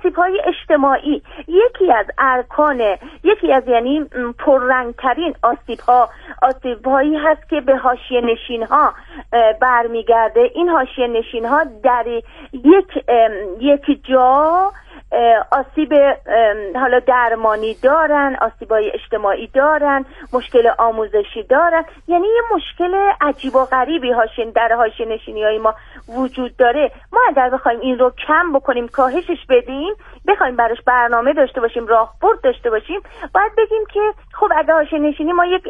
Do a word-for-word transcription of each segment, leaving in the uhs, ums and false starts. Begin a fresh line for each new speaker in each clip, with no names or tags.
آسیب‌های اجتماعی یکی از ارکان، یکی از یعنی پررنگترین آسیب‌ها آسیب‌هایی هست که به حاشیه نشین‌ها برمیگرده. این حاشیه نشین‌ها در یک یک جا آسیب حالا درمانی دارن، آسیب‌های اجتماعی دارن، مشکل آموزشی دارن، یعنی یه مشکل عجیب و غریبی هاشین در حاشیه نشینی‌های ما وجود داره. ما اگر بخوایم این رو کم بکنیم، کاهشش بدیم، بخوایم براش برنامه داشته باشیم، راهبرد داشته باشیم، باید بگیم که خب اگر حاشیه نشینی ما یک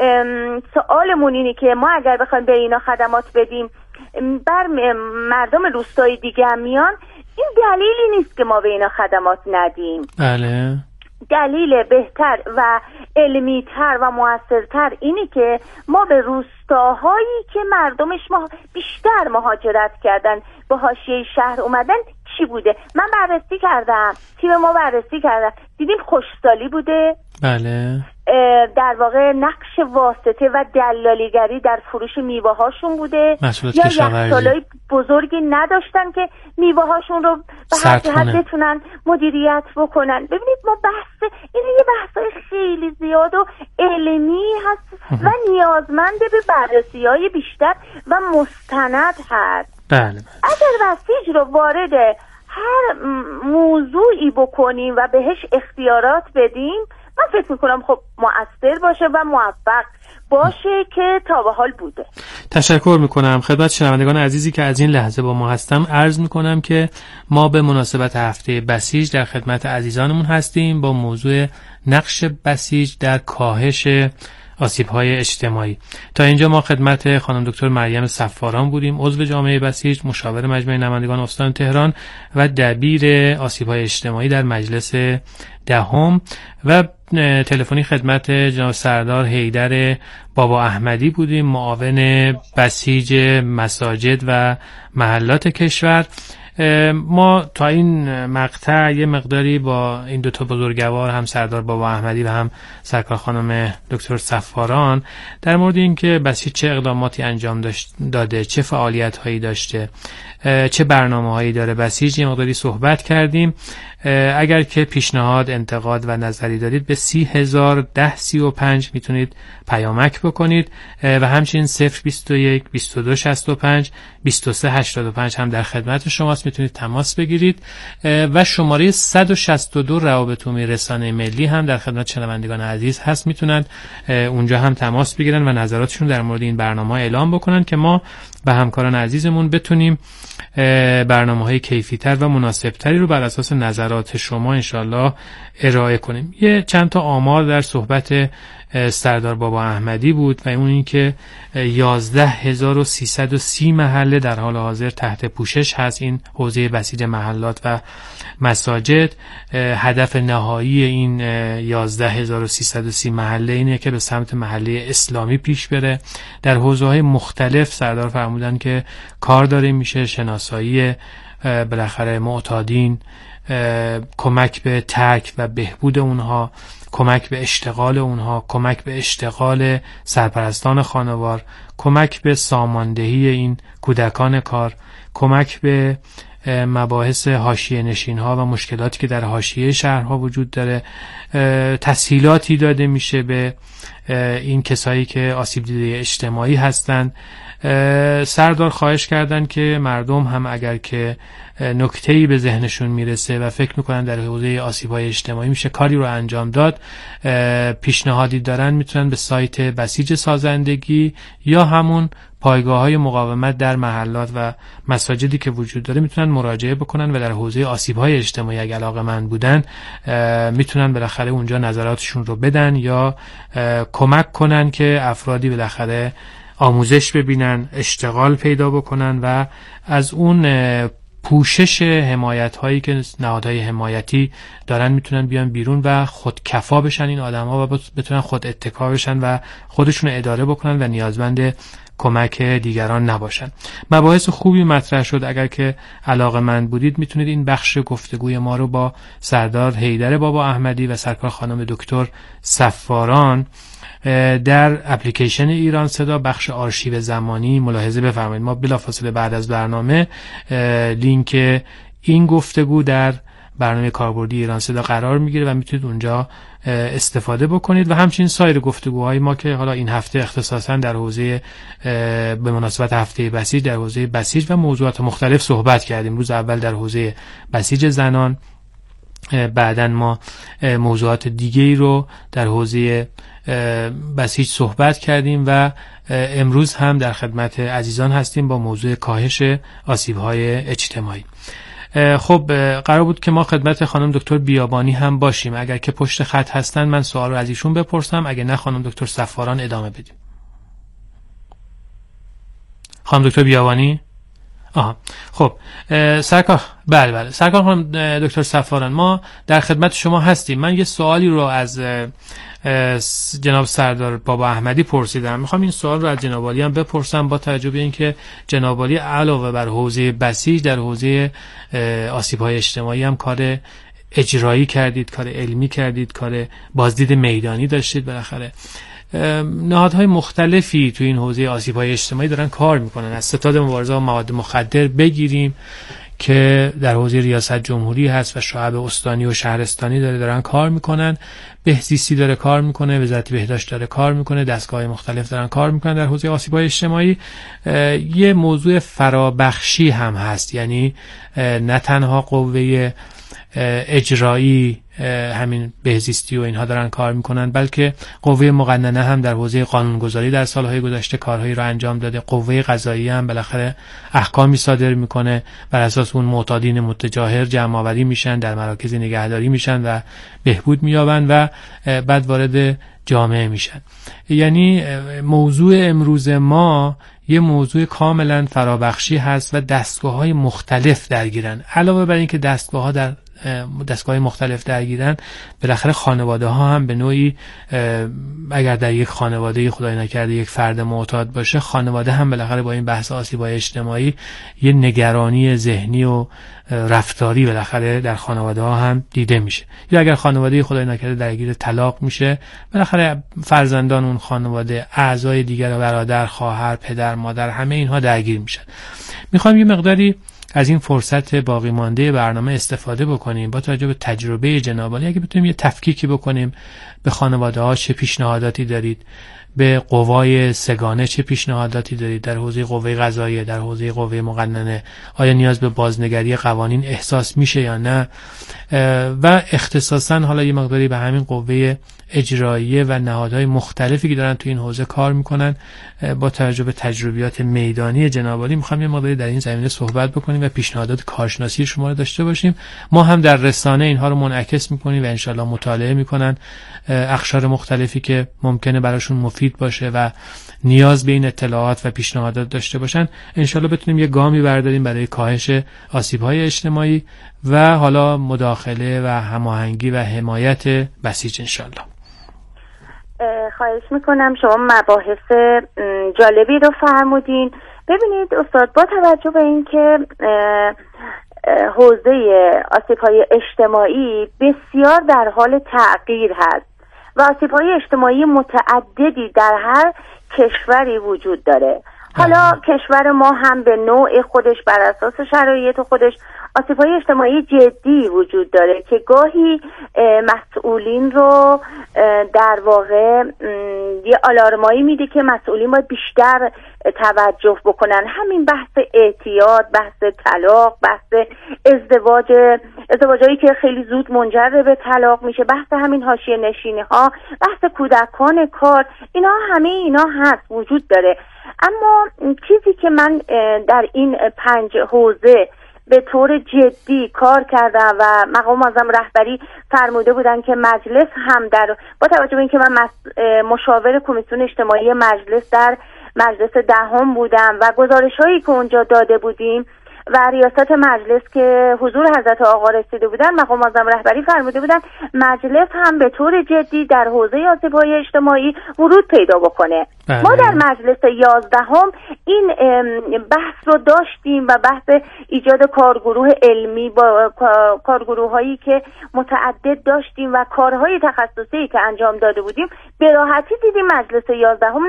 سوالمون اینه که ما اگر بخوایم به اینا خدمات بدیم، بر مردم روستایی دیگه هم میان، این دلیلی نیست که ما به اینا خدمات ندیم.
بله.
دلیل بهتر و علمی‌تر و موثرتر اینی که ما به روستاهایی که مردمش ما بیشتر مهاجرت کردن، به حاشیه شهر اومدن، چی بوده؟ من بررسی کردم، تیم ما بررسی کردم، دیدیم خشکسالی بوده.
بله.
در واقع نقش واسطه و دلالیگری در فروش میوه هاشون بوده، یا یخچالای بزرگی نداشتن که میوه هاشون رو به هر جهت بتونن مدیریت بکنن. ببینید ما بحث این یه بحثای خیلی زیاد و علمی هست و نیازمند به بررسی های بیشتر و مستند هست.
بله.
اگر بسیج رو وارد هر موضوعی بکنیم و بهش اختیارات بدیم، من فکر میکنم خب مؤثر باشه و موفق باشه که تا به حال بوده.
تشکر میکنم خدمت شنوندگان عزیزی که از این لحظه با ما هستم. عرض میکنم که ما به مناسبت هفته بسیج در خدمت عزیزانمون هستیم با موضوع نقش بسیج در کاهش آسیب‌های اجتماعی. تا اینجا ما خدمت خانم دکتر مریم صفاران بودیم، عضو جامعه بسیج، مشاور مجمع نمایندگان استان تهران و دبیر آسیب‌های اجتماعی در مجلس دهم، و تلفنی خدمت جناب سردار حیدر بابا احمدی بودیم، معاون بسیج مساجد و محلات کشور. ما تا این مقطع یه مقداری با این دو تا بزرگوار، هم سردار بابا احمدی و هم سرکار خانم دکتر صفاران، در مورد این که بسیج چه اقداماتی انجام داده، چه فعالیت هایی داشته، چه برنامه هایی داره بسیج، یه مقداری صحبت کردیم. اگر که پیشنهاد، انتقاد و نظری دارید به سی هزار ده سی و پنج میتونید پیامک بکنید و همچنین صفر بیست و یک بیست و دو شصت و پنج بیست و سه هشتاد و پنج هم در خدمت شماست، میتونید تماس بگیرید و شماره صد و شصت و دو روابط عمومی رسانه ملی هم در خدمت شنوندگان عزیز هست، میتونند اونجا هم تماس بگیرن و نظراتشون در مورد این برنامه اعلام بکنن که ما به همکاران عزیزمون بتونیم برنامه‌های کیفی‌تر و مناسب‌تری رو بر اساس نظرات شما انشالله ارائه کنیم. یه چند تا آمار در صحبت سردار بابا احمدی بود و اون این که یازده هزار و سیصد و سی محله در حال حاضر تحت پوشش هست این حوزه بسیج محلات و مساجد. هدف نهایی این یازده هزار و سیصد و سی محله اینه که به سمت محله اسلامی پیش بره. در حوزه‌های مختلف سردار فرمودن که کار داره میشه، شناسایی بالاخره معتادین، کمک به ترک و بهبود اونها، کمک به اشتغال اونها، کمک به اشتغال سرپرستان خانوار، کمک به ساماندهی این کودکان کار، کمک به مباحث حاشیه نشین ها و مشکلاتی که در حاشیه شهرها وجود داره. تسهیلاتی داده میشه به این کسایی که آسیب دیده اجتماعی هستند. سردار خواهش کردن که مردم هم اگر که نکته‌ای به ذهنشون میرسه و فکر میکنن در حوزه آسیب‌های اجتماعی میشه کاری رو انجام داد، پیشنهادی دارن، میتونن به سایت بسیج سازندگی یا همون پایگاه‌های مقاومت در محلات و مساجدی که وجود داره میتونن مراجعه بکنن و در حوزه آسیب‌های اجتماعی اگه علاقه‌مند بودن میتونن بالاخره اونجا نظراتشون رو بدن یا کمک کنن که افرادی بالاخره آموزش ببینن، اشتغال پیدا بکنن و از اون پوشش حمایت هایی که نهادهای حمایتی دارن میتونن بیان بیرون و خودکفا بشن این آدم ها و بتونن خود اتکا بشن و خودشون اداره بکنن و نیازمند کمک دیگران نباشن. مباحث خوبی مطرح شد. اگر که علاقه‌مند بودید میتونید این بخش گفتگوی ما رو با سردار حیدر بابا احمدی و سرکار خانم دکتر صفاران در اپلیکیشن ایران صدا بخش آرشیو زمانی ملاحظه بفرمایید. ما بلافاصله بعد از برنامه لینک این گفتگو در برنامه کاربردی ایران صدا قرار میگیره و میتونید اونجا استفاده بکنید و همچنین سایر گفتگوهای ما که حالا این هفته اختصاصا در حوزه به مناسبت هفته بسیج در حوزه بسیج و موضوعات مختلف صحبت کردیم. روز اول در حوزه بسیج زنان، بعدن ما موضوعات دیگه‌ای رو در حوزه بسیج صحبت کردیم و امروز هم در خدمت عزیزان هستیم با موضوع کاهش آسیب‌های اجتماعی. خب قرار بود که ما خدمت خانم دکتر بیابانی هم باشیم. اگر که پشت خط هستن من سوال رو از ایشون بپرسم، اگر نه خانم دکتر صفاران ادامه بدیم. خانم دکتر بیابانی؟ آها خب سرکار بله بله سرکار خانم دکتر صفاران ما در خدمت شما هستیم. من یه سوالی رو از جناب سردار بابا احمدی پرسیدم، میخوام این سوال رو از جناب عالی هم بپرسم با توجه به اینکه جناب عالی علاوه بر حوزه بسیج در حوزه آسیب‌های اجتماعی هم کار اجرایی کردید، کار علمی کردید، کار بازدید میدانی داشتید. بالاخره نهادهای مختلفی تو این حوزه آسیب‌های اجتماعی دارن کار میکنن، از ستاد مبارزه با مواد مخدر بگیریم که در حوزه ریاست جمهوری هست و شعب استانی و شهرستانی داره دارن کار میکنن، بهزیستی داره کار میکنه، وزارت بهداشت داره کار میکنه، دستگاه مختلف دارن کار میکنن در حوزه آسیب‌های اجتماعی. یه موضوع فرابخشی هم هست، یعنی نه تنها قوه اجرایی همین بهزیستی و اینها دارن کار میکنن، بلکه قوه مقننه هم در حوزه قانونگذاری در سالهای گذشته کارهایی رو انجام داده. قوه قضاییه هم بالاخره احکامی صادر میکنه، بر اساس اون معتادین متجاهر جمع آوری میشن، در مراکز نگهداری میشن و بهبود مییابن و بعد وارد جامعه میشن. یعنی موضوع امروز ما یه موضوع کاملا فرابخشی هست و دستگاه‌های مختلف درگیرن. علاوه بر اینکه دستگاه‌ها در دستگاه مختلف درگیرن، بالاخره خانواده ها هم به نوعی اگر در یک خانواده خدای نکرده یک فرد معتاد باشه، خانواده هم بالاخره با این بحث آسیب‌های اجتماعی یه نگرانی ذهنی و رفتاری بالاخره در خانواده ها هم دیده میشه. یا اگر خانواده خدای نکرده درگیر طلاق میشه، بالاخره فرزندان اون خانواده، اعضای دیگر، برادر، خواهر، پدر، مادر، همه اینها درگیر میشن. میخوام یه مقداری از این فرصت باقی مانده برنامه استفاده بکنیم با توجه به تجربه جناب عالی، اگه بتونیم یه تفکیکی بکنیم به خانواده ها چه پیشنهاداتی دارید، به قوای سگانه چه پیشنهاداتی دارید، در حوزه قوه قضاییه، در حوزه قوه مقننه آیا نیاز به بازنگری قوانین احساس میشه یا نه، و اختصاصا حالا یه مقداری به همین قوه اجراییه و نهادهای مختلفی که دارن تو این حوزه کار میکنن با توجه به تجربیات میدانی جناب عالی میخوام یه مقداری در این زمینه صحبت بکنیم و پیشنهادات کارشناسی شما رو داشته باشیم. ما هم در رسانه اینها رو منعکس میکنیم و انشالله مطالعه میکنن اقشار مختلفی که ممکنه براشون مفید باشه و نیاز به این اطلاعات و پیشنهادات داشته باشن، انشالله بتونیم یه گامی برداریم برای کاهش آسیب‌های اجتماعی و حالا مداخله و هماهنگی و حمایت بسیج انشالله.
خواهش میکنم. شما مباحث جالبی رو فرمودین. ببینید استاد، با توجه به اینکه حوزه آسیب‌های اجتماعی بسیار در حال تغییر هست و آسیب‌های اجتماعی متعددی در هر کشوری وجود داره. حالا کشور ما هم به نوع خودش بر اساس شرایط خودش آسیب‌های اجتماعی جدی وجود داره که گاهی مسئولین رو در واقع یه آلارمایی میده که مسئولین باید بیشتر توجه بکنن. همین بحث اعتیاد، بحث طلاق، بحث ازدواج، ازدواجایی که خیلی زود منجر به طلاق میشه، بحث همین حاشیه نشینی ها، بحث کودکان کار، اینا همه اینا هست، وجود داره. اما چیزی که من در این پنج حوزه به طور جدی کار کردم و مقام معظم رهبری فرموده بودن که مجلس هم در با توجه به اینکه من مشاور کمیسیون اجتماعی مجلس در مجلس دهم بودم و گزارش‌هایی که اونجا داده بودیم و ریاست مجلس که حضور حضرت آقا رسیده بودن، مقام معظم رهبری فرموده بودن مجلس هم به طور جدی در حوزه آسیب‌های اجتماعی ورود پیدا بکنه. بله. ما در مجلس یازدهم این بحث رو داشتیم و بحث ایجاد کارگروه علمی با کارگروه‌هایی که متعدد داشتیم و کارهای تخصصی که انجام داده بودیم به راحتی دیدیم مجلس یازدهم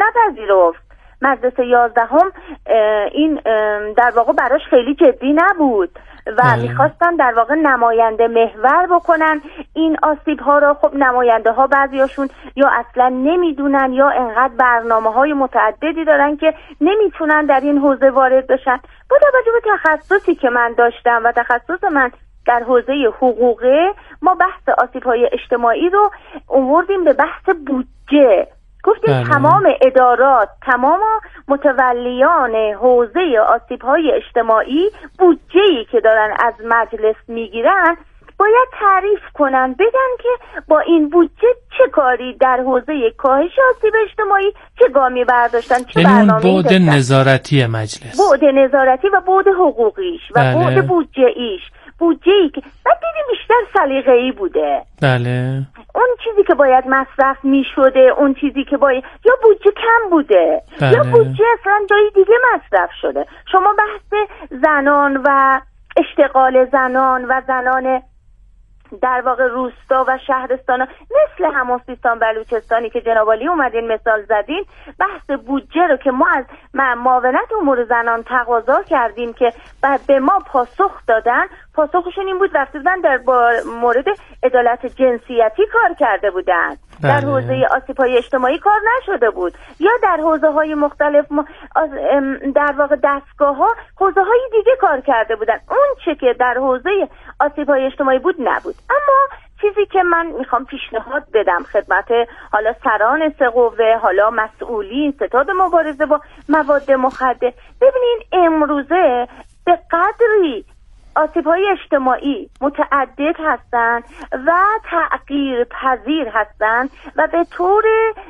نپذیرفت. مجلس یازدهم این در واقع براش خیلی جدی نبود و اه. میخواستن در واقع نماینده محور بکنن این آسیب ها را. خب نماینده ها بعضیاشون یا اصلا نمیدونن یا انقدر برنامه های متعددی دارن که نمیتونن در این حوزه وارد بشن. با توجه به تخصصی که من داشتم و تخصص من در حوزه حقوقه، ما بحث آسیب های اجتماعی رو آوردیم به بحث بودجه. گفتیم بله. تمام ادارات، تمام متولیان حوزه آسیب‌های اجتماعی بودجه‌ای که دارن از مجلس میگیرن باید تعریف کنن، بگن که با این بودجه چه کاری در حوزه کاهش آسیب اجتماعی چه گامی برداشتن، چه برنامه‌ای داشتن.
بعد نظارتی مجلس،
بعد نظارتی و بعد حقوقیش و بله. بعد بودجه‌ایش، بودجه‌ای که بعد دیدیم بیشتر سلیقه‌ای بوده.
بله.
اون چیزی که باید مصرف می شده، اون چیزی که باید یا بودجه کم بوده بله. یا بودجه اصلا جای دیگه مصرف شده. شما بحث زنان و اشتغال زنان و زنان در واقع روستا و شهرستان مثل همون سیستان بلوچستانی که جناب عالی اومدین مثال زدین، بحث بودجه رو که ما از معاونت امور زنان تقاضا کردیم که بعد به ما پاسخ دادن، پاسخشون این بود رفتن در مورد عدالت جنسیتی کار کرده بودن بله. در حوزه آسیب‌های اجتماعی کار نشده بود، یا در حوزه‌های مختلف در واقع دستگاه‌ها حوزه‌های دیگه کار کرده بودن. اون چه که در حوزه آسیب‌های اجتماعی بود نبود. اما چیزی که من میخوام پیشنهاد بدم خدمت حالا سران سه قوه، حالا مسئولین ستاد مبارزه با مواد مخدر، ببینین امروزه به قدری آسیب‌های اجتماعی متعدد هستند و تغییر پذیر هستند و به طور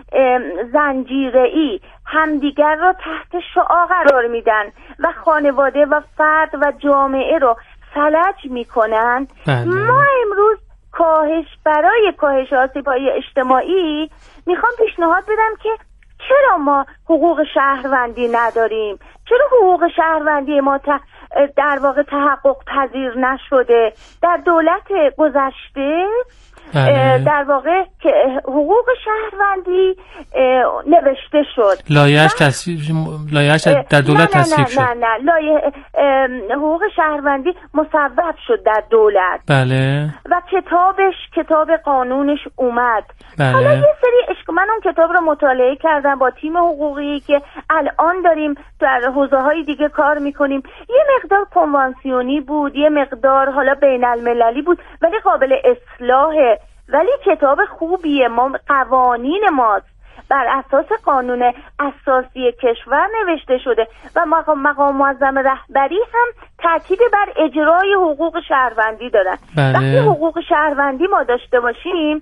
زنجیره‌ای همدیگر را تحت شعاع قرار میدن و خانواده و فرد و جامعه رو فلج میکنن. ما امروز کاهش برای کاهش آسیب‌های اجتماعی میخوام پیشنهاد بدم که چرا ما حقوق شهروندی نداریم؟ چرا حقوق شهروندی ما ت... در واقع تحقق پذیر نشده؟ در دولت گذشته در واقع که حقوق شهروندی نوشته شد،
لایحه‌اش تصویب لایحه‌اش در دولت تصویب شد.
نه نه نه لایحه حقوق شهروندی مصوب شد در دولت
بله
و کتابش کتاب قانونش اومد
بله.
حالا یه سری اشک من اون کتاب رو مطالعه کردم با تیم حقوقی که الان داریم در حوزه‌های دیگه کار میکنیم. یه مقدار کنوانسیونی بود، یه مقدار حالا بین المللی بود، ولی قابل اصلاحه، ولی کتاب خوبیه. ما قوانین ماست بر اساس قانون اساسی کشور نوشته شده و مقام, مقام معظم رهبری هم تاکید بر اجرای حقوق شهروندی دارن.
بله.
وقتی حقوق شهروندی ما داشته باشیم،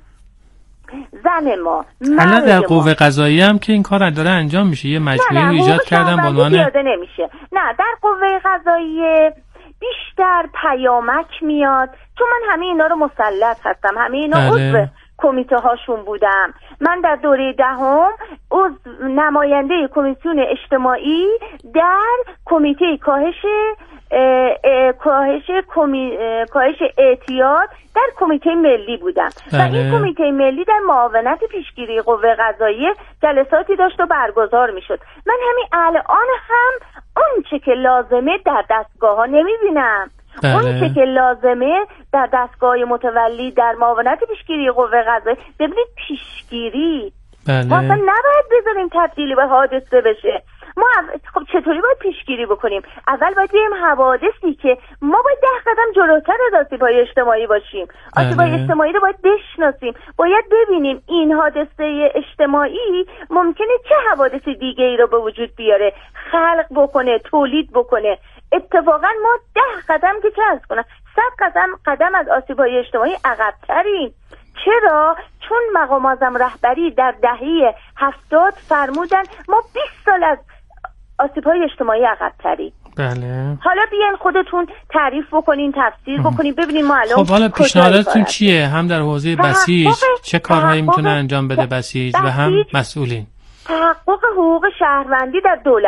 زن ما،
حالا در قوه قضاییه هم که این کار داره انجام میشه، یه مجموعه ایجاد کردن با عنوان
نمیشه. نه در قوه قضاییه بیشتر پیامک میاد، چون من همه اینا رو مسلط هستم، همه اینا عضو کمیته هاشون بودم. من در دوره دهم عضو نماینده کمیسیون اجتماعی در کمیته کاهش اه اه کاهش کمی کاهش اعتیاد در کمیته ملی بودم بله. و این کمیته ملی در معاونت پیشگیری قوه قضاییه جلساتی داشت و برگزار میشد. من همین الان هم اون چه که لازمه در دستگاه ها نمیبینم. بله. اون چه که لازمه در دستگاه متولی در معاونت پیشگیری قوه قضاییه. ببینید پیشگیری
بله.
ما اصلا نباید بذاریم تبدیلی به حادثه بشه. ما خب چطوری باید پیشگیری بکنیم؟ اول باید بریم حوادثی که ما باید ده قدم جلوتر از آسیب‌های اجتماعی باشیم. آسیب‌های اجتماعی رو باید بشناسیم، باید ببینیم این حادثه اجتماعی ممکنه چه حوادث دیگه ای رو به وجود بیاره، خلق بکنه، تولید بکنه. اتفاقا ما ده قدم که چه از کنم صد قدم قدم از آسیب‌های اجتماعی عقب‌تریم. چرا؟ چون مقام معظم رهبری در دهه هفتاد فرمودن ما بیست سال از آسیب‌های اجتماعی عقب‌تریم.
بله.
حالا بیاین خودتون تعریف بکنین، تفسیر بکنین، ببینین ما الان
خب حالا پیشنهاداتتون چیه؟ هم در حوزه بسیج چه کارهایی میتونه انجام بده بسیج و هم مسئولین؟
تحقق حقوق شهروندی در دولت.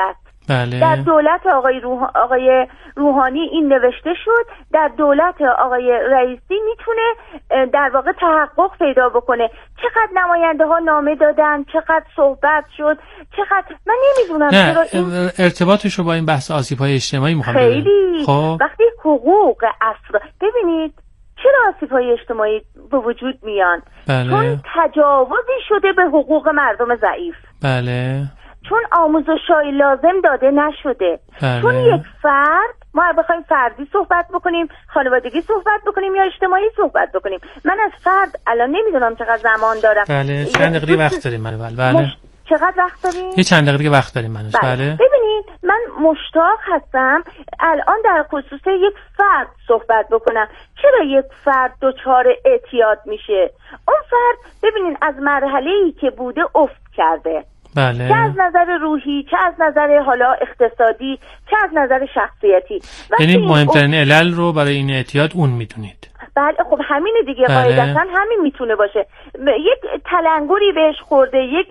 بله.
در دولت آقای, روح... آقای روحانی این نوشته شد، در دولت آقای رئیسی میتونه در واقع تحقق پیدا بکنه. چقدر نماینده ها نامه دادن، چقدر صحبت شد، چقدر من نمیدونم چرا
این ارتباطش رو با این بحث آسیب‌های اجتماعی میخوام بدونم.
خیلی خب. وقتی حقوق افراد، ببینید چرا آسیب‌های اجتماعی به وجود میان؟
بله.
چون تجاوزی شده به حقوق مردم ضعیف.
بله.
چون آموزش‌های لازم داده نشده.
بله.
چون یک فرد، ما بخوایم فردی صحبت بکنیم، خانوادگی صحبت بکنیم یا اجتماعی صحبت بکنیم، من از فرد الان نمیدونم چقدر زمان دارم.
بله چند دقیقه وقت داریم. بله بله.
مش... چقدر وقت داریم؟
یه چند دقیقه وقت داریم منوش.
بله.
بله.
ببینید من مشتاق هستم الان در خصوص یک فرد صحبت بکنم. چرا یک فرد دچار اعتیاد میشه؟ اون فرد ببینید از مرحله‌ای که بوده افت کرده.
بله.
چه از نظر روحی، چه از نظر حالا اقتصادی، چه از نظر شخصیتی.
یعنی مهمترین علل رو برای این اعتیاد اون میدونید؟
بله خب همینه دیگه.
بله.
قاعدتا همین میتونه باشه. یک تلنگری بهش خورده، یک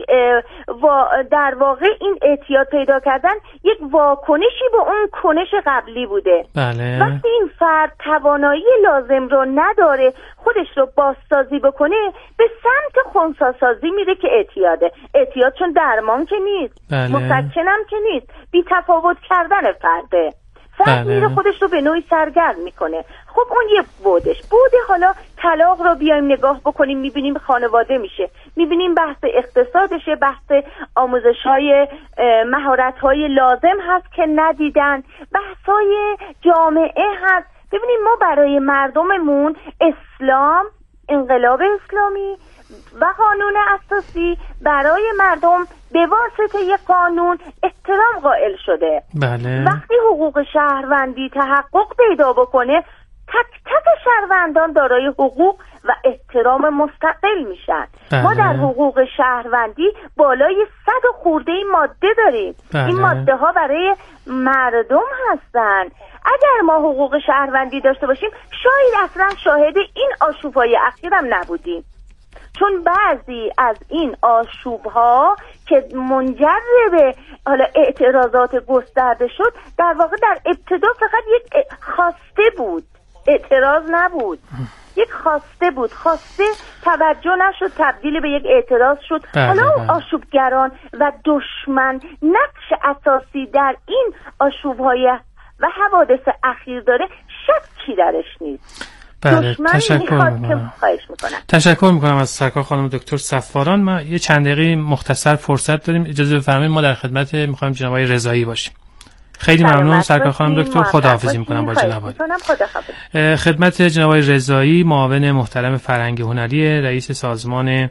وا در واقع این اعتیاد پیدا کردن یک واکنشی به اون کنش قبلی بوده.
بله.
وقتی این فرد توانایی لازم رو نداره خودش رو بازسازی بکنه، به سمت خنثی‌سازی میره که اعتیاده. اعتیاد چون درمان که نیست،
بله.
مسکنم که نیست، بی تفاوت کردن فرده. فرد
بله.
میره خودش رو به نوعی سرگرم میکنه. خب اون یه بودش بوده. حالا طلاق رو بیایم نگاه بکنیم، میبینیم خانواده میشه، میبینیم بحث اقتصادشه، بحث آموزش‌های مهارت‌های لازم هست که ندیدن، بحث‌های جامعه هست. ببینیم ما برای مردممون اسلام، انقلاب اسلامی و قانون اساسی برای مردم به واسطه یک قانون احترام قائل شده.
بله.
وقتی حقوق شهروندی تحقق پیدا بکنه، تک تک شهروندان دارای حقوق و احترام مستقل میشن.
بله.
ما در حقوق شهروندی بالای صد خورده ماده داریم.
بله.
این ماده ها برای مردم هستن. اگر ما حقوق شهروندی داشته باشیم شاید اصلا شاهد این آشوب‌های اخیرم نبودیم. چون بعضی از این آشوب‌ها که منجر به حالا اعتراضات گسترده شد، در واقع در ابتدا فقط یک خواسته بود، اعتراض نبود، یک خواسته بود، خواسته توجه نشد، تبدیل به یک اعتراض شد. حالا آشوبگران و دشمن نقش اساسی در این آشوب‌های و حوادث اخیر داره، شکی درش نیست.
بله تشکر میکنم. تشکر میکنم از سرکار خانم دکتر صفاران. ما یه چند دقیقه مختصر فرصت داریم، اجازه بفرمایید ما در خدمت میخوایم جناب آقای رضایی باشیم. خیلی ممنون سرکار خانم دکتر. خداحافظی میکنم با جناب آقای. خدمت جناب آقای رضایی، معاون محترم فرهنگ هنری، رئیس سازمان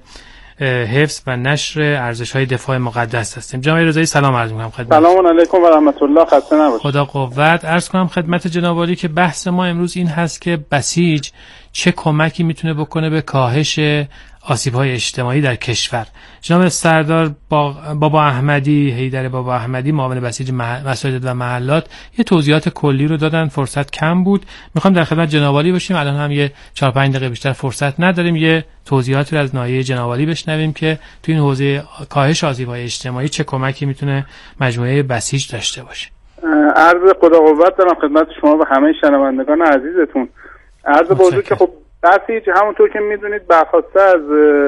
حفظ و نشر ارزش‌های دفاع مقدس هستیم. جناب رضایی سلام عرض می‌کنم خدمت.
سلام علیکم و رحمت الله. خسته نباشید.
خدا قوت. عرض کنم خدمت جناب عالی که بحث ما امروز این هست که بسیج چه کمکی میتونه بکنه به کاهش آسیب‌های اجتماعی در کشور. جناب سردار بابا احمدی، حیدر بابا احمدی، معاون بسیج مساجد و محلات، یه توضیحات کلی رو دادن، فرصت کم بود. میخوام در خدمت جناب عالی باشیم. الان هم یه چهار پنج دقیقه بیشتر فرصت نداریم. یه توضیحاتی رو از ناحیه جناب عالی بشنویم که تو این حوزه کاهش آسیب‌های اجتماعی چه کمکی میتونه مجموعه بسیج داشته باشه.
عرض خدا قوت دارم خدمت شما و همه شنوندگان عزیزتون. عرض بزرگ که خب بسیج همونطور که میدونید برخواسته از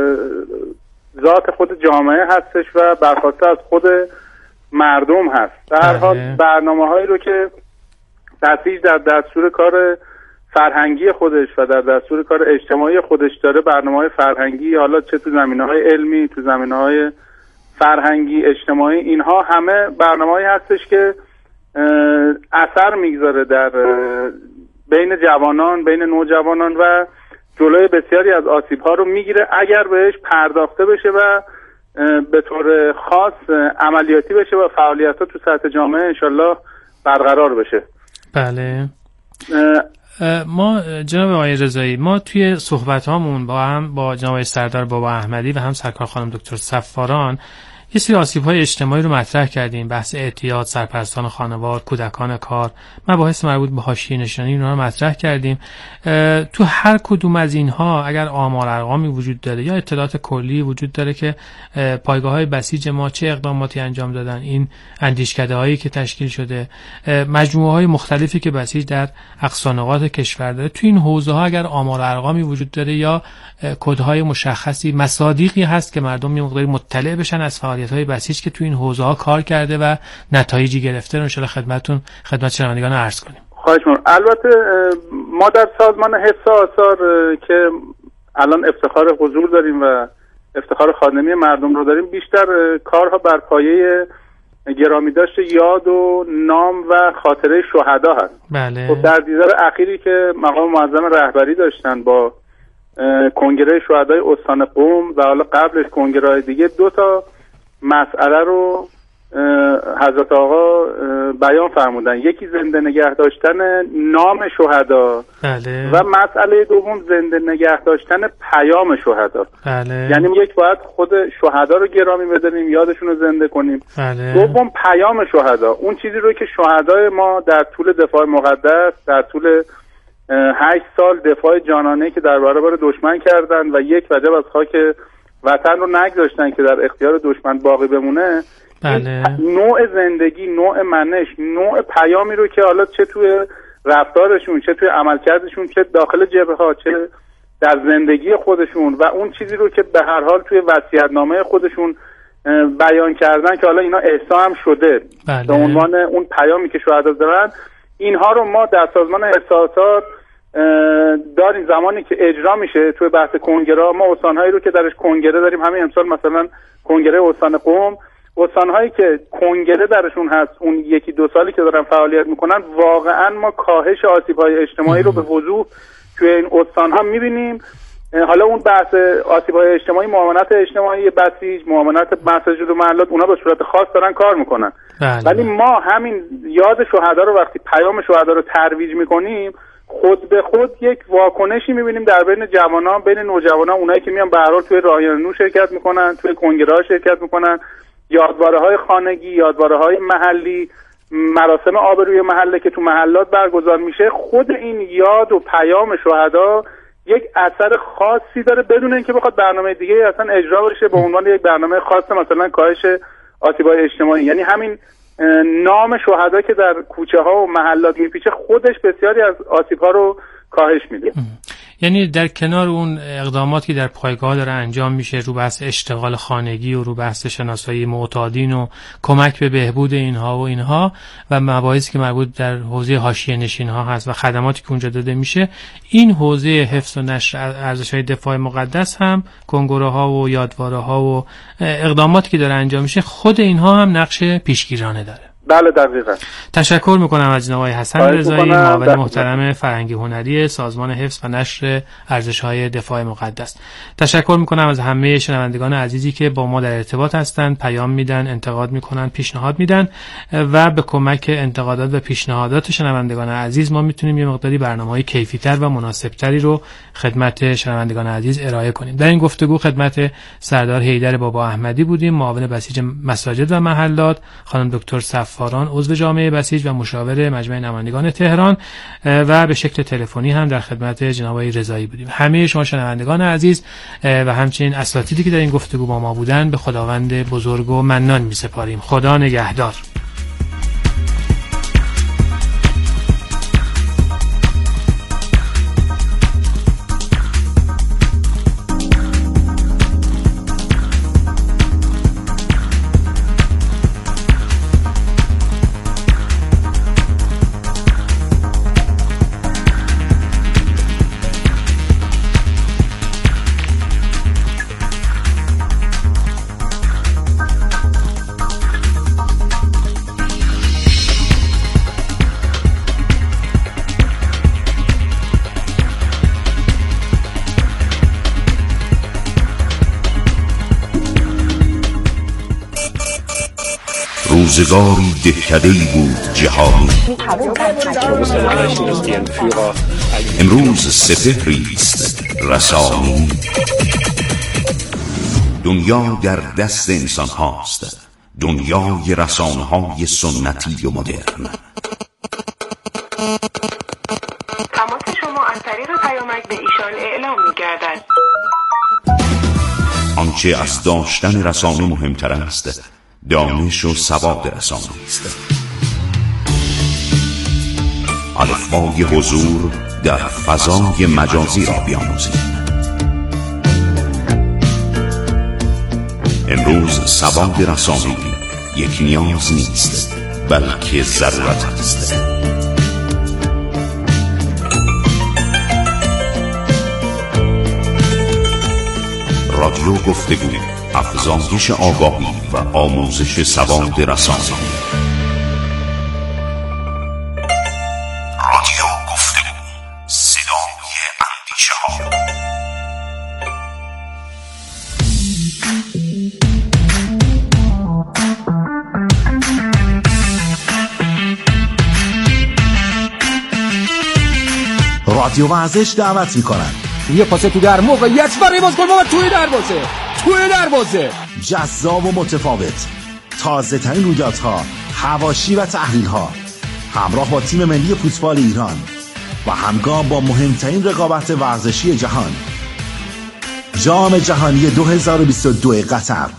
ذات خود جامعه هستش و برخواسته از خود مردم هست. در هر حال برنامه‌هایی رو که بسیج در دستور کار فرهنگی خودش و در دستور کار اجتماعی خودش داره، برنامه‌های فرهنگی، حالا چه تو زمینه‌های علمی، تو زمینه‌های فرهنگی اجتماعی، اینها همه برنامه‌هایی هستش که اثر میگذاره در بین جوانان، بین نوجوانان و جلوی بسیاری از آسیب‌ها رو میگیره اگر بهش پرداخته بشه و به طور خاص عملیاتی بشه و فعالیت‌ها تو سطح جامعه انشالله برقرار بشه.
بله. ما جناب آقای رضایی، ما توی صحبت هامون با هم با جناب سردار بابا احمدی و هم سرکار خانم دکتر صفاران یه سری آسیب‌های اجتماعی رو مطرح کردیم، بحث اعتیاد، سرپرستان خانوار، کودکان کار، مباحث مربوط به حاشیه‌نشینی اینا رو مطرح کردیم. تو هر کدوم از اینها اگر آمار ارقامی وجود داره یا اطلاعات کلی وجود داره که پایگاه‌های بسیج ما چه اقداماتی انجام دادن، این اندیشکده‌هایی که تشکیل شده، مجموعه‌های مختلفی که بسیج در اقصا نقاط کشور داره، تو این حوزه‌ها اگر آمار ارقامی وجود داره یا کدهای مشخصی، مصادیقی هست که مردم یه مقداری مطلع بشن از فعالیت‌های بسیج که تو این حوزه‌ها کار کرده و نتایجی گرفته رو ان شاءالله خدمتتون خدمت شنوندگان عرض کنیم.
خواهش می‌کنم. البته ما در سازمان حفظ آثار که الان افتخار حضور داریم و افتخار خانمی مردم رو داریم، بیشتر کارها بر پایه گرامی داشته یاد و نام و خاطره شهدا هست.
بله.
خب در دیدار اخیری که مقام معظم رهبری داشتن با کنگره شهدای استان قم و حالا قبلش کنگره دیگه، دو تا مسئله رو حضرت آقا بیان فرمودن. یکی زنده نگه داشتن نام شهدا،
بله.
و مسئله دوم زنده نگه داشتن پیام شهدا.
بله.
یعنی یک باید خود شهدا رو گرامی بداریم، یادشون رو زنده کنیم.
بله.
دوم پیام شهدا، اون چیزی رو که شهدای ما در طول دفاع مقدس، در طول هشت سال دفاع جانانه که در برابر دشمن کردن و یک وجب از خاک وطن رو نگذاشتن که در اختیار دشمن باقی بمونه،
بله.
نوع زندگی، نوع منش، نوع پیامی رو که حالا چه توی رفتارشون، چه توی عملکردشون، چه داخل جبهه ها، چه در زندگی خودشون و اون چیزی رو که به هر حال توی وصیت‌نامه خودشون بیان کردن که حالا اینا احسا هم شده،
بله.
به عنوان اون پیامی که شهدا دارن، اینها رو ما در سازمان احساسات داریم. زمانی که اجرا میشه توی بحث کنگره، ما استانهایی رو که درش کنگره داریم، همین امسال مثلا کنگره استان قم، استانهایی که کنگره درشون هست اون یکی دو سالی که دارن فعالیت میکنن، واقعا ما کاهش آسیب‌های اجتماعی رو به وضوح توی این استانها میبینیم. حالا اون بحث آسیب‌های اجتماعی، معاونت اجتماعی بسیج، معاونت مساجد و محلات، اونا به صورت خاص دارن کار میکنن.
بله.
ولی ما همین یاد شهدا رو وقتی پیام شهدا رو ترویج میکنیم، خود به خود یک واکنشی میبینیم در بین جوانان، بین نوجوانان، اونایی که میان به هر حال توی راهیان نو شرکت میکنن، توی کنگره‌ها شرکت میکنن، یادواره‌های خانگی، یادواره‌های محلی، مراسم آبروی محله که تو محلات برگزار میشه، خود این یاد و پیام شهدا یک اثر خاصی داره بدون اینکه بخواد برنامه دیگه اصلا اجرا بشه به عنوان یک برنامه خاص مثلا کاهش آسیب‌های اجتماعی. یعنی همین نام شهدا که در کوچه ها و محلات میپیچه خودش بسیاری از آسیب ها رو کاهش میده.
یعنی در کنار اون اقداماتی که در پایگاه داره انجام میشه رو بحث اشتغال خانگی و رو بحث شناسایی معتادین و کمک به بهبود اینها و اینها و مباحثی که مربوط در حوزه حاشیه نشین ها هست و خدماتی که اونجا داده میشه، این حوزه حفظ و نشر ارزش‌های دفاع مقدس هم، کنگره ها و یادواره ها و اقداماتی که داره انجام میشه، خود اینها هم نقش پیشگیرانه داره.
بله دقیقاً.
تشکر میکنم از جناب آقای حسن رضایی، معاون محترم فرهنگی هنری سازمان حفظ و نشر ارزش‌های دفاع مقدس. تشکر میکنم از همه شنوندگان عزیزی که با ما در ارتباط هستند، پیام میدن، انتقاد میکنن، پیشنهاد میدن و به کمک انتقادات و پیشنهادات شنوندگان عزیز ما میتونیم یه مقداری برنامه‌های کیفی‌تر و مناسب‌تری رو خدمت شنوندگان عزیز ارائه کنیم. در این گفتگو خدمت سردار حیدر بابا احمدی بودیم، معاون بسیج مساجد و محلات، خانم دکتر صفاران عضو جامعه بسیج و مشاور مجمع نمایندگان تهران و به شکل تلفنی هم در خدمت جناب آقای رضایی بودیم. همه شما شنوندگان عزیز و همچنین اساتیدی که در این گفتگو با ما بودن به خداوند بزرگ و منان می‌سپاریم. خدا نگهدار.
روزگاری دهکده‌ای بود جهانی، امروز سپهری است رسانی. دنیا در دست انسان هاست، دنیای رسانه های سنتی و مدرن.
تماس شما از طریق پیامک به ایشان اعلام می‌گردد.
آنچه از داشتن رسانه مهمتر است، دانش و سواد رسانه است. الفبای حضور در فضای مجازی را بیاموزید. امروز سواد رسانه‌ای یک نیاز نیست، بلکه ضرورت است. رادیو گفتگو، افزایش آگاهی و آموزش سواد رسانه‌ای. رادیو گفتگو، صدای اندیشه ها.
رادیو ورزش دعوت میکنن.
یه پاسه تو در موقعیت برای باز گل و توی دروازه توی دروازه
جذاب و متفاوت، تازه ترین رویدادها، حواشی و تحلیل ها، همراه با تیم ملی فوتبال ایران و همگام با مهمترین رقابت ورزشی جهان، جام جهانی دو هزار و بیست و دو قطر.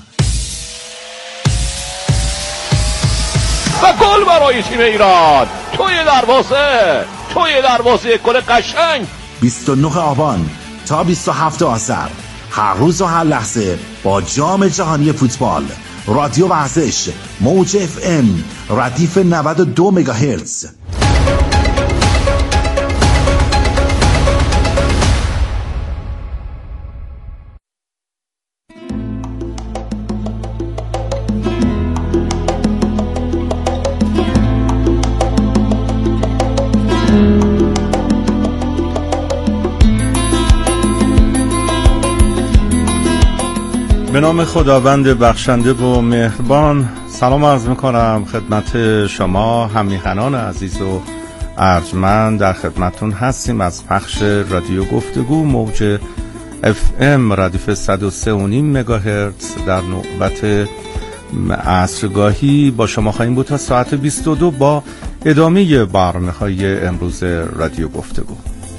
و گل برای تیم ایران توی دروازه توی دروازه، گل قشنگ.
بیست و نه آبان تا بیست و هفتم آذر، هر روز و هر لحظه با جام جهانی فوتبال. رادیو ورزش، موج اف ام، ردیف نود و دو مگاهرتز.
به نام خداوند بخشنده و مهربان، سلام عرض میکنم خدمت شما همیهنان عزیز و ارجمند. در خدمتون هستیم از پخش رادیو گفتگو، موج اف ام، ردیف صد و سه و نیم مگاهرتز. در نوبت عصرگاهی با شما خواهیم بود تا ساعت بیست و دو با ادامه برنامه های امروز رادیو گفتگو.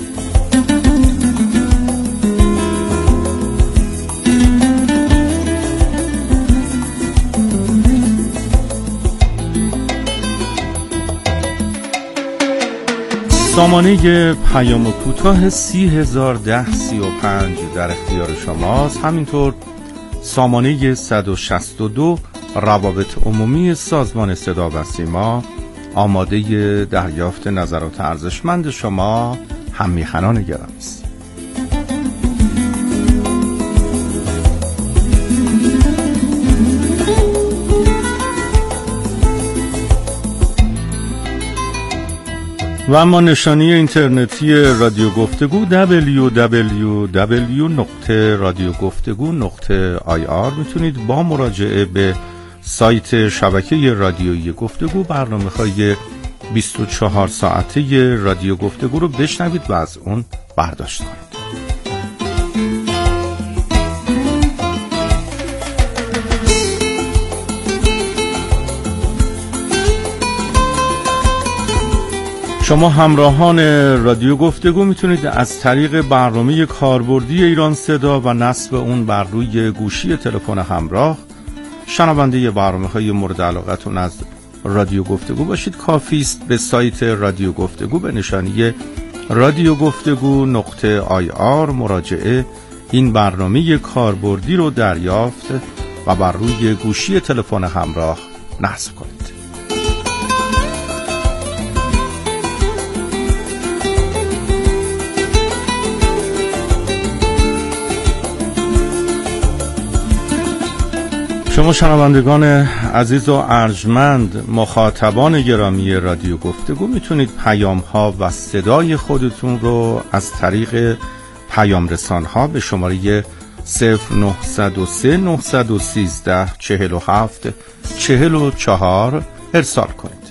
سامانه پیام کوتاه سی هزار ده سی و پنج در اختیار شماست. همینطور سامانه صد و شصت و دو روابط عمومی سازمان صدا و سیما آماده دریافت نظرات ارزشمند شما هممیهنان گرامی است. و اما نشانی اینترنتی رادیو گفتگو دبلیو دبلیو دبلیو نقطه رادیو گفتگو نقطه آی آر. میتونید با مراجعه به سایت شبکه رادیویی گفتگو برنامه‌های بیست و چهار ساعته رادیو گفتگو رو بشنوید و از اون برداشت کنید. شما همراهان رادیو گفتگو میتونید از طریق برنامه کاربردی ایران صدا و نصب اون بر روی گوشی تلفن همراه شنونده برنامه‌های مورد علاقتون از رادیو گفتگو باشید. کافی است به سایت رادیو گفتگو به نشانی رادیو گفتگو نقطه آی آر مراجعه این برنامه کاربردی رو دریافت و بر روی گوشی تلفن همراه نصب کنید. شما شنوندگان عزیز و ارجمند، مخاطبان گرامی رادیو گفتگو، میتونید پیام ها و صدای خودتون رو از طریق پیام رسان ها به شماره صفر نه صفر سه نه یک سه چهل و هفت چهل و چهار ارسال کنید.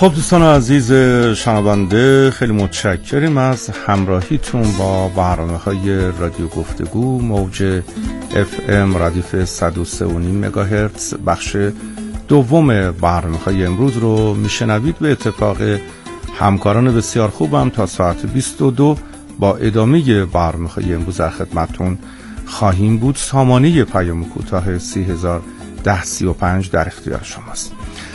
خب دوستان عزیز شنونده، خیلی متشکریم از همراهیتون با برنامه‌های رادیو گفتگو موج اف ام ردیف صد و سه و نیم مگاهرتز. بخش دوم برنامه‌های امروز رو میشنوید. به اتفاق همکاران بسیار خوبم تا ساعت بیست و دو با ادامه برنامه‌های امروز در خدمتتون خواهیم بود. سامانه پیام کوتاه سی هزار ده سی و پنج در اختیار شماست.